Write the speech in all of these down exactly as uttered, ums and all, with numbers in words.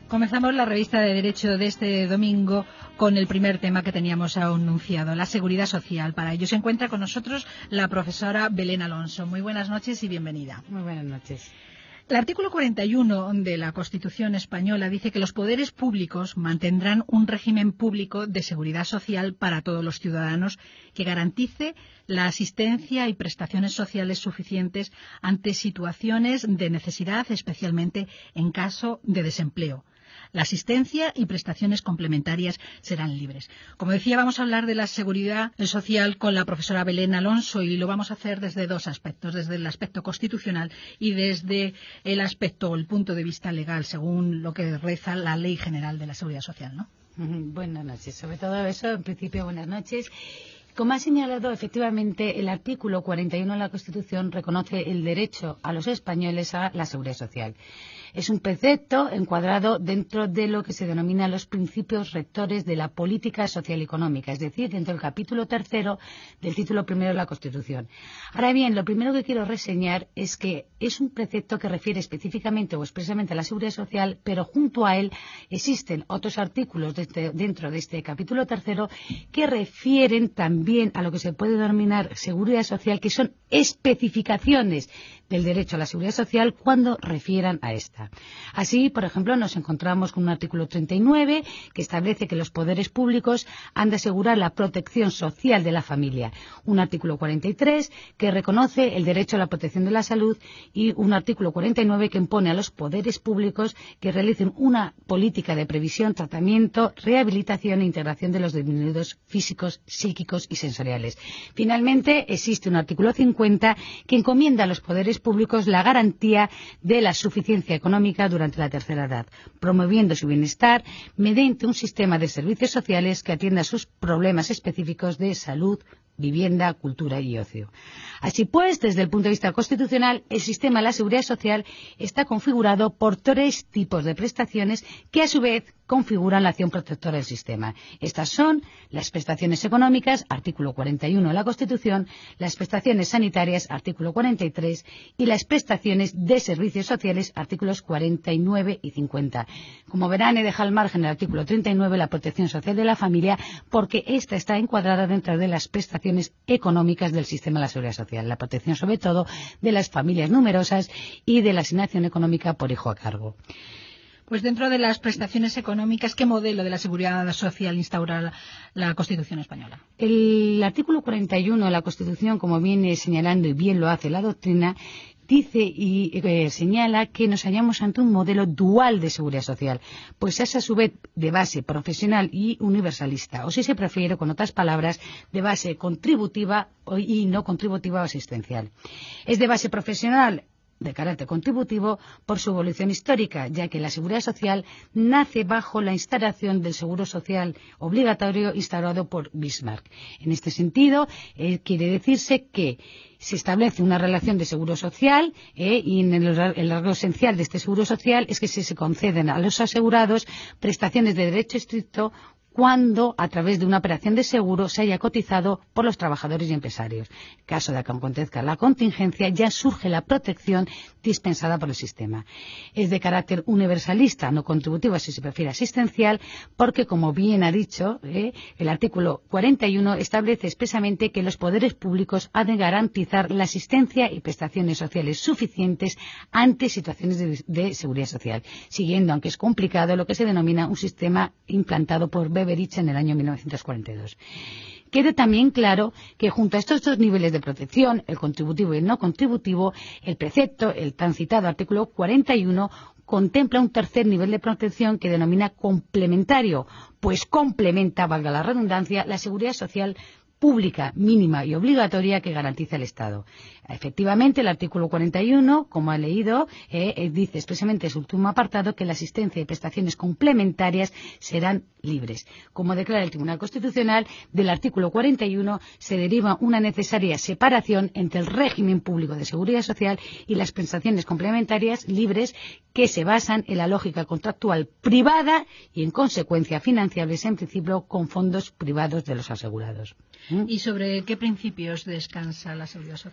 Comenzamos la revista de Derecho de este domingo con el primer tema que teníamos anunciado, la seguridad social. Para ello se encuentra con nosotros la profesora Belén Alonso. Muy buenas noches y bienvenida. Muy buenas noches. El artículo cuarenta y uno de la Constitución española dice que los poderes públicos mantendrán un régimen público de seguridad social para todos los ciudadanos que garantice la asistencia y prestaciones sociales suficientes ante situaciones de necesidad, especialmente en caso de desempleo. La asistencia y prestaciones complementarias serán libres. Como decía, vamos a hablar de la seguridad social con la profesora Belén Alonso y lo vamos a hacer desde dos aspectos, desde el aspecto constitucional y desde el aspecto o el punto de vista legal, según lo que reza la Ley General de la Seguridad Social, ¿no? Buenas noches. Sobre todo eso, en principio, buenas noches. Como ha señalado, efectivamente, el artículo cuarenta y uno de la Constitución reconoce el derecho a los españoles a la seguridad social. Es un precepto encuadrado dentro de lo que se denomina los principios rectores de la política social y económica, es decir, dentro del capítulo tercero del título primero de la Constitución. Ahora bien, lo primero que quiero reseñar es que es un precepto que refiere específicamente o expresamente a la seguridad social, pero junto a él existen otros artículos de este, dentro de este capítulo tercero que refieren también a lo que se puede denominar seguridad social, que son especificaciones del derecho a la seguridad social cuando refieran a esta. Así, por ejemplo, nos encontramos con un artículo treinta y nueve que establece que los poderes públicos han de asegurar la protección social de la familia, un artículo cuarenta y tres que reconoce el derecho a la protección de la salud y un artículo cuarenta y nueve que impone a los poderes públicos que realicen una política de previsión, tratamiento, rehabilitación e integración de los disminuidos físicos, psíquicos y sensoriales. Finalmente, existe un artículo cincuenta que encomienda a los poderes públicos la garantía de la suficiencia económica durante la tercera edad, promoviendo su bienestar mediante un sistema de servicios sociales que atienda a sus problemas específicos de salud, vivienda, cultura y ocio. Así pues, desde el punto de vista constitucional, el sistema de la seguridad social está configurado por tres tipos de prestaciones que, a su vez, configuran la acción protectora del sistema. Estas son las prestaciones económicas, artículo cuarenta y uno de la Constitución, las prestaciones sanitarias, artículo cuarenta y tres, y las prestaciones de servicios sociales, artículos cuarenta y nueve y cincuenta. Como verán, he dejado al margen el artículo treinta y nueve, la protección social de la familia, porque esta está encuadrada dentro de las prestaciones económicas del sistema de la seguridad social, la protección sobre todo de las familias numerosas y de la asignación económica por hijo a cargo. Pues dentro de las prestaciones económicas, ¿qué modelo de la seguridad social instaura la, la Constitución española? El artículo cuarenta y uno de la Constitución, como viene señalando y bien lo hace la doctrina, dice y eh, señala que nos hallamos ante un modelo dual de seguridad social, pues es a su vez de base profesional y universalista, o si se prefiere, con otras palabras, de base contributiva y no contributiva o asistencial. Es de base profesional de carácter contributivo por su evolución histórica, ya que la seguridad social nace bajo la instalación del seguro social obligatorio instaurado por Bismarck. En este sentido, eh, quiere decirse que se establece una relación de seguro social eh, y en el, el rasgo esencial de este seguro social es que se, se conceden a los asegurados prestaciones de derecho estricto cuando, a través de una operación de seguro, se haya cotizado por los trabajadores y empresarios. En caso de que acontezca la contingencia, ya surge la protección dispensada por el sistema. Es de carácter universalista, no contributivo, si se prefiere asistencial, porque, como bien ha dicho, eh, el artículo cuarenta y uno establece expresamente que los poderes públicos han de garantizar la asistencia y prestaciones sociales suficientes ante situaciones de, de seguridad social, siguiendo, aunque es complicado, lo que se denomina un sistema implantado por Beveridge en el año mil novecientos cuarenta y dos. Quede también claro que junto a estos dos niveles de protección, el contributivo y el no contributivo, el precepto, el tan citado artículo cuarenta y uno, contempla un tercer nivel de protección que denomina complementario, pues complementa, valga la redundancia, la seguridad social pública, mínima y obligatoria que garantiza el Estado. Efectivamente, el artículo cuarenta y uno, como ha leído, eh, eh, dice expresamente en su último apartado que la asistencia y prestaciones complementarias serán libres. Como declara el Tribunal Constitucional, del artículo cuarenta y uno se deriva una necesaria separación entre el régimen público de seguridad social y las prestaciones complementarias libres que se basan en la lógica contractual privada y, en consecuencia, financiables en principio con fondos privados de los asegurados. ¿Y sobre qué principios descansa la seguridad social según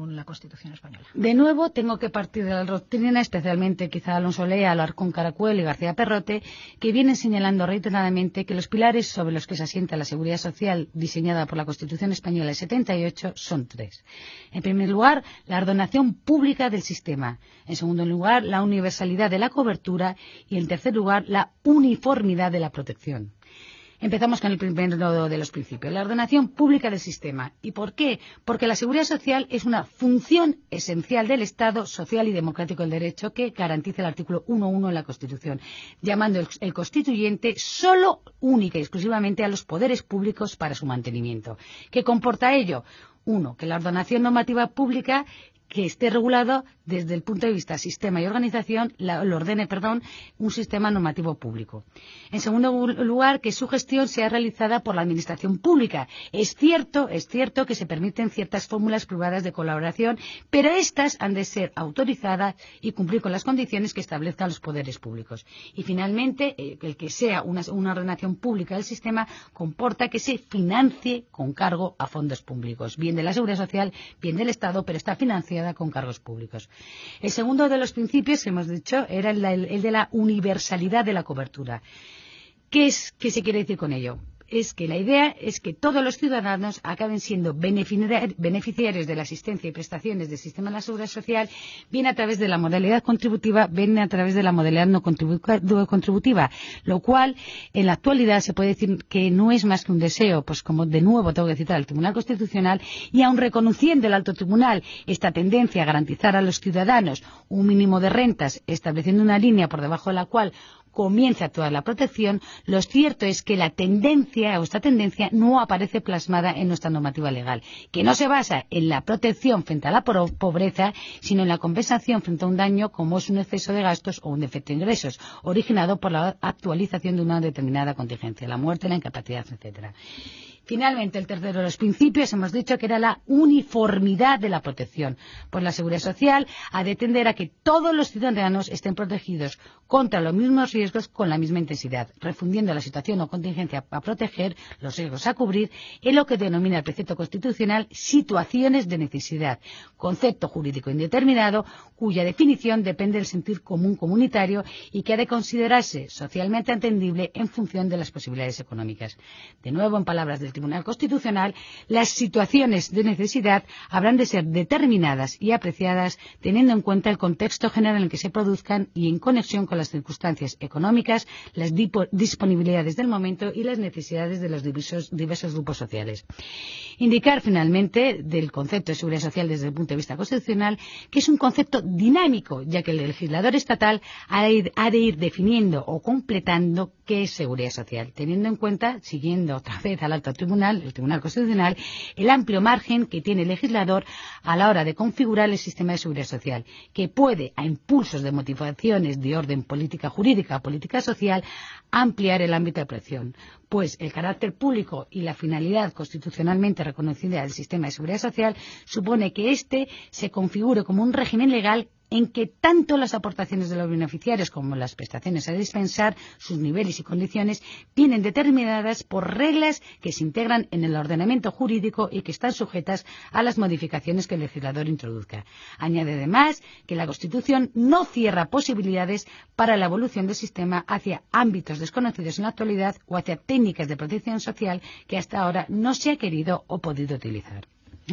según la Constitución española. De nuevo, tengo que partir de la doctrina, especialmente quizá Alonso Lea, Alarcón Caracuel y García Perrote, que vienen señalando reiteradamente que los pilares sobre los que se asienta la seguridad social diseñada por la Constitución española del setenta y ocho son tres. En primer lugar, la ordenación pública del sistema. En segundo lugar, la universalidad de la cobertura. Y en tercer lugar, la uniformidad de la protección. Empezamos con el primero de los principios, la ordenación pública del sistema. ¿Y por qué? Porque la seguridad social es una función esencial del Estado social y democrático del derecho que garantiza el artículo uno punto uno de la Constitución, llamando el, el constituyente solo, única y exclusivamente a los poderes públicos para su mantenimiento. ¿Qué comporta ello? Uno, que la ordenación normativa pública que esté regulado desde el punto de vista sistema y organización, la, lo ordene, perdón, un sistema normativo público. En segundo lugar, que su gestión sea realizada por la administración pública. Es cierto, es cierto que se permiten ciertas fórmulas privadas de colaboración, pero estas han de ser autorizadas y cumplir con las condiciones que establezcan los poderes públicos. Y finalmente, eh, el que sea una, una ordenación pública del sistema comporta que se financie con cargo a fondos públicos, bien de la Seguridad Social, bien del Estado, pero está financiada con cargos públicos. El segundo de los principios que hemos dicho era el, el, el de la universalidad de la cobertura. ¿Qué es, qué se quiere decir con ello? Es que la idea es que todos los ciudadanos acaben siendo beneficiarios de la asistencia y prestaciones del sistema de la seguridad social, bien a través de la modalidad contributiva, bien a través de la modalidad no contributiva, lo cual en la actualidad se puede decir que no es más que un deseo, pues como de nuevo tengo que citar al Tribunal Constitucional, y aun reconociendo el Alto Tribunal esta tendencia a garantizar a los ciudadanos un mínimo de rentas, estableciendo una línea por debajo de la cual comienza toda la protección, lo cierto es que la tendencia o esta tendencia no aparece plasmada en nuestra normativa legal, que no se basa en la protección frente a la pobreza, sino en la compensación frente a un daño como es un exceso de gastos o un defecto de ingresos, originado por la actualización de una determinada contingencia, la muerte, la incapacidad, etcétera. Finalmente, el tercero de los principios hemos dicho que era la uniformidad de la protección. Pues la seguridad social ha de tender a que todos los ciudadanos estén protegidos contra los mismos riesgos con la misma intensidad, refundiendo la situación o contingencia a proteger, los riesgos a cubrir, en lo que denomina el precepto constitucional situaciones de necesidad, concepto jurídico indeterminado cuya definición depende del sentir común comunitario y que ha de considerarse socialmente entendible en función de las posibilidades económicas. De nuevo, en palabras del Tribunal Constitucional, las situaciones de necesidad habrán de ser determinadas y apreciadas teniendo en cuenta el contexto general en el que se produzcan y en conexión con las circunstancias económicas, las disponibilidades del momento y las necesidades de los diversos, diversos grupos sociales. Indicar finalmente del concepto de seguridad social desde el punto de vista constitucional que es un concepto dinámico, ya que el legislador estatal ha de ir, ha de ir definiendo o completando qué es seguridad social, teniendo en cuenta, siguiendo otra vez al alto tribunal, el Tribunal Constitucional, el amplio margen que tiene el legislador a la hora de configurar el sistema de seguridad social, que puede, a impulsos de motivaciones de orden política jurídica o política social, ampliar el ámbito de protección, pues el carácter público y la finalidad constitucionalmente reconocida del sistema de seguridad social supone que éste se configure como un régimen legal en que tanto las aportaciones de los beneficiarios como las prestaciones a dispensar, sus niveles y condiciones, vienen determinadas por reglas que se integran en el ordenamiento jurídico y que están sujetas a las modificaciones que el legislador introduzca. Añade además que la Constitución no cierra posibilidades para la evolución del sistema hacia ámbitos desconocidos en la actualidad o hacia técnicas de protección social que hasta ahora no se ha querido o podido utilizar.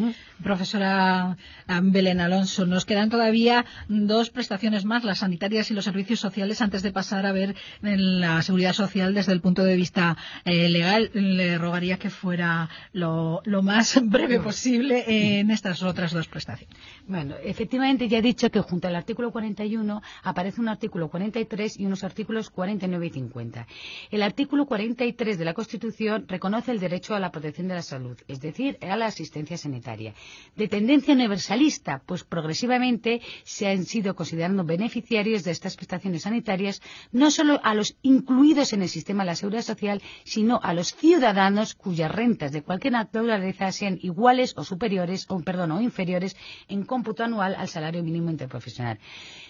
Profesora Belén Alonso, nos quedan todavía dos prestaciones más, las sanitarias y los servicios sociales, antes de pasar a ver la seguridad social desde el punto de vista eh, legal. Le rogaría que fuera lo, lo más breve posible en estas otras dos prestaciones. Bueno, efectivamente ya he dicho que junto al artículo cuarenta y uno aparece un artículo cuarenta y tres y unos artículos cuarenta y nueve y cincuenta. El artículo cuarenta y tres de la Constitución reconoce el derecho a la protección de la salud, es decir, a la asistencia sanitaria. De tendencia universalista, pues progresivamente se han sido considerando beneficiarios de estas prestaciones sanitarias no solo a los incluidos en el sistema de la seguridad social, sino a los ciudadanos cuyas rentas de cualquier naturaleza sean iguales o superiores, o perdón, o inferiores en cómputo anual al salario mínimo interprofesional.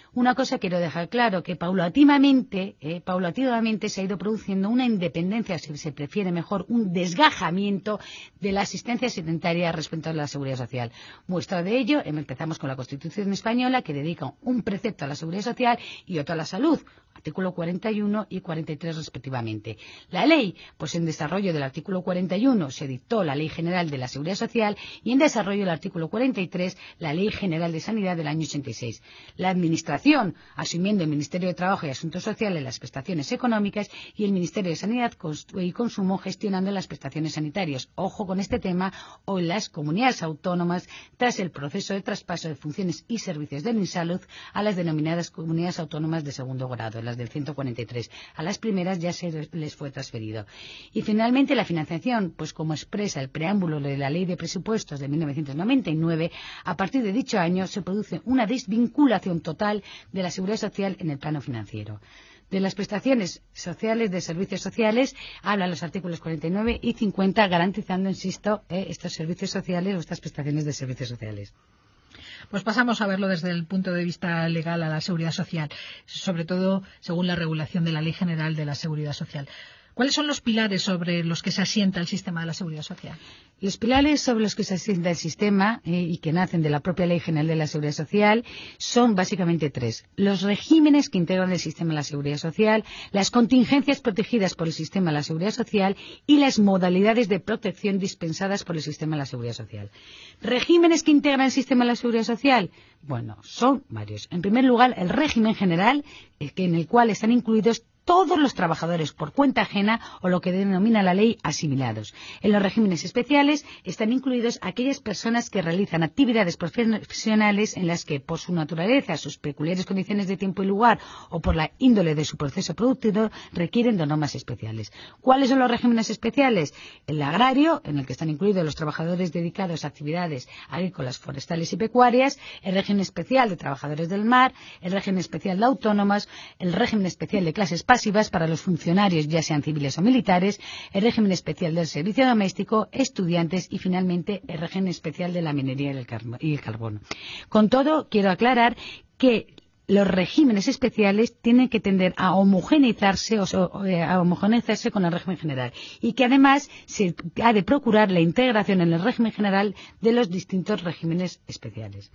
Una cosa quiero dejar claro, que paulatinamente, eh, paulatinamente se ha ido produciendo una independencia, si se prefiere mejor, un desgajamiento de la asistencia sanitaria respecto a la seguridad social. Muestra de ello, empezamos con la Constitución española, que dedica un precepto a la seguridad social y otro a la salud, artículo cuarenta y uno y cuarenta y tres respectivamente. La ley, pues en desarrollo del artículo cuarenta y uno se dictó la Ley General de la Seguridad Social y en desarrollo del artículo cuarenta y tres la Ley General de Sanidad del año ochenta y seis. La Administración, asumiendo el Ministerio de Trabajo y Asuntos Sociales las prestaciones económicas y el Ministerio de Sanidad y Consumo gestionando las prestaciones sanitarias. Ojo con este tema, o en las comunidades autónomas, tras el proceso de traspaso de funciones y servicios del MinSalud a las denominadas comunidades autónomas de segundo grado, las del ciento cuarenta y tres. A las primeras ya se les fue transferido. Y finalmente la financiación, pues como expresa el preámbulo de la Ley de Presupuestos de mil novecientos noventa y nueve, a partir de dicho año se produce una desvinculación total de la seguridad social en el plano financiero. De las prestaciones sociales de servicios sociales hablan los artículos cuarenta y nueve y cincuenta, garantizando, insisto, eh, estos servicios sociales o estas prestaciones de servicios sociales. Pues pasamos a verlo desde el punto de vista legal a la seguridad social, sobre todo según la regulación de la Ley General de la Seguridad Social. ¿Cuáles son los pilares sobre los que se asienta el sistema de la seguridad social? Los pilares sobre los que se asienta el sistema eh, y que nacen de la propia Ley General de la Seguridad Social son básicamente tres. Los regímenes que integran el sistema de la seguridad social, las contingencias protegidas por el sistema de la seguridad social y las modalidades de protección dispensadas por el sistema de la seguridad social. ¿Regímenes que integran el sistema de la seguridad social? Bueno, son varios. En primer lugar, el régimen general, eh, en el cual están incluidos todos los trabajadores por cuenta ajena o lo que denomina la ley asimilados. En los regímenes especiales están incluidos aquellas personas que realizan actividades profesionales en las que, por su naturaleza, sus peculiares condiciones de tiempo y lugar o por la índole de su proceso productivo, requieren de normas especiales. ¿Cuáles son los regímenes especiales? El agrario, en el que están incluidos los trabajadores dedicados a actividades agrícolas, forestales y pecuarias, el régimen especial de trabajadores del mar, el régimen especial de autónomas, el régimen especial de clases pasivas para los funcionarios, ya sean civiles o militares, el régimen especial del servicio doméstico, estudiantes y, finalmente, el régimen especial de la minería y el carbón. Con todo, quiero aclarar que los regímenes especiales tienen que tender a homogeneizarse o a homogeneizarse con el régimen general y que además se ha de procurar la integración en el régimen general de los distintos regímenes especiales.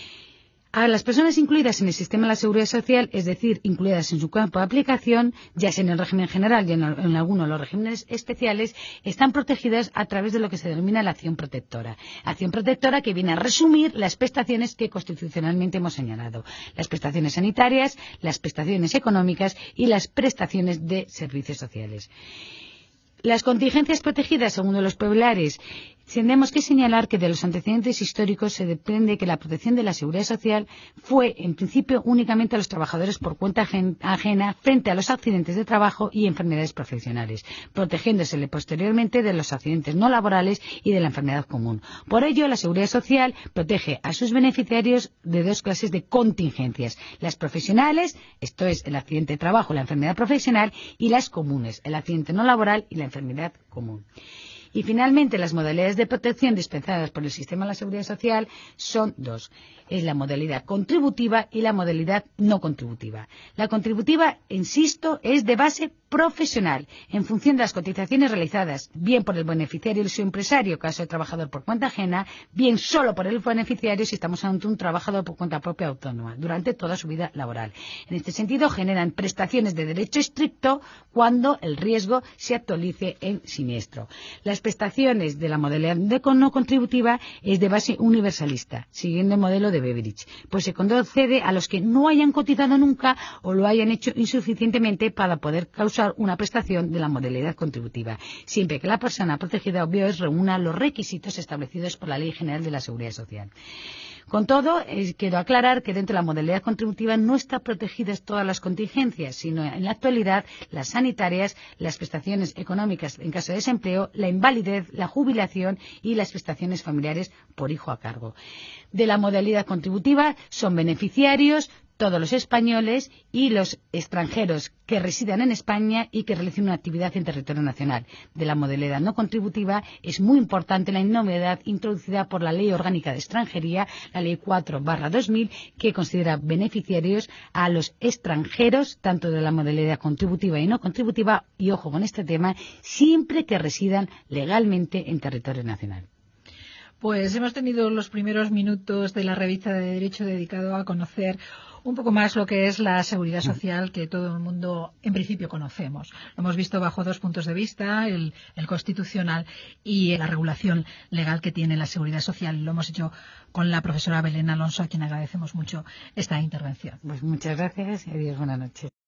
A las personas incluidas en el sistema de la seguridad social, es decir, incluidas en su campo de aplicación, ya sea en el régimen general y en, en alguno de los regímenes especiales, están protegidas a través de lo que se denomina la acción protectora. Acción protectora que viene a resumir las prestaciones que constitucionalmente hemos señalado. Las prestaciones sanitarias, las prestaciones económicas y las prestaciones de servicios sociales. Las contingencias protegidas, según los pilares, tenemos que señalar que de los antecedentes históricos se desprende que la protección de la seguridad social fue, en principio, únicamente a los trabajadores por cuenta ajena frente a los accidentes de trabajo y enfermedades profesionales, protegiéndosele posteriormente de los accidentes no laborales y de la enfermedad común. Por ello, la seguridad social protege a sus beneficiarios de dos clases de contingencias: las profesionales, esto es, el accidente de trabajo, la enfermedad profesional, y las comunes, el accidente no laboral y la enfermedad común. Y finalmente, las modalidades de protección dispensadas por el sistema de la seguridad social son dos. Es la modalidad contributiva y la modalidad no contributiva. La contributiva, insisto, es de base profesional, en función de las cotizaciones realizadas, bien por el beneficiario y su empresario, caso de trabajador por cuenta ajena, bien solo por el beneficiario si estamos ante un trabajador por cuenta propia autónoma, durante toda su vida laboral. En este sentido, generan prestaciones de derecho estricto cuando el riesgo se actualice en siniestro. Las prestaciones de la modalidad de no contributiva es de base universalista, siguiendo el modelo de Beveridge, pues se concede a los que no hayan cotizado nunca o lo hayan hecho insuficientemente para poder causar una prestación de la modalidad contributiva, siempre que la persona protegida obvio reúna los requisitos establecidos por la Ley General de la Seguridad Social. Con todo, eh, quiero aclarar que dentro de la modalidad contributiva no están protegidas todas las contingencias, sino en la actualidad las sanitarias, las prestaciones económicas en caso de desempleo, la invalidez, la jubilación y las prestaciones familiares por hijo a cargo. De la modalidad contributiva son beneficiarios todos los españoles y los extranjeros que residan en España y que realicen una actividad en territorio nacional. De la modalidad no contributiva es muy importante la novedad introducida por la Ley Orgánica de Extranjería, la Ley cuatro barra dos mil, que considera beneficiarios a los extranjeros, tanto de la modalidad contributiva y no contributiva, y ojo con este tema, siempre que residan legalmente en territorio nacional. Pues hemos tenido los primeros minutos de la revista de Derecho dedicado a conocer un poco más lo que es la seguridad social que todo el mundo en principio conocemos. Lo hemos visto bajo dos puntos de vista, el, el constitucional y la regulación legal que tiene la seguridad social. Lo hemos hecho con la profesora Belén Alonso, a quien agradecemos mucho esta intervención. Pues muchas gracias y adiós, buenas noches.